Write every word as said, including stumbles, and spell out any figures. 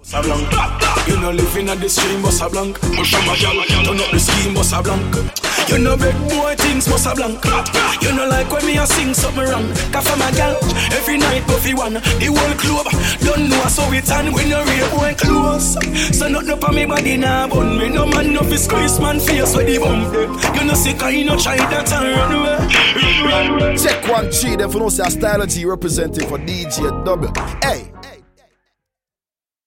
Bossa Blanc. You know living at the stream, Bossa Blanc. Push on my gal, turn up the scheme, Bossa Blanc. You know big boy things, Bossa Blanc. You know like when me a sing something wrong. Cause for my gal, every night Buffy one, the whole club. Don't know so it and when you real boy close. So nothing up on me body now, bun me no man no fi squeeze man face with the bump. You know sick I no try that and run away. Check one G, them for no say Stylo G representing for D J Double. Hey.